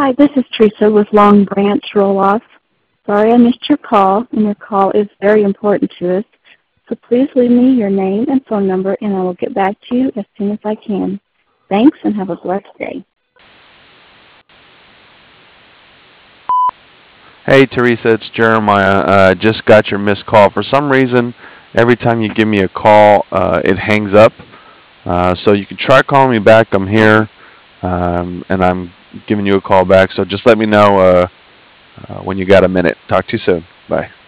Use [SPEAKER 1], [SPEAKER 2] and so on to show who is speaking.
[SPEAKER 1] Hi, this is Teresa with Long Branch Roll-Off. Sorry I missed your call, and your call is very important to us. So please leave me your name and phone number, and I will get back to you as soon as I can. Thanks, and have a blessed day.
[SPEAKER 2] Hey Teresa, it's Jeremiah. Just got your missed call. For some reason, every time you give me a call, it hangs up. So you can try calling me back. I'm here, and I'm giving you a call back. So just let me know when you got a minute. Talk to you soon. Bye.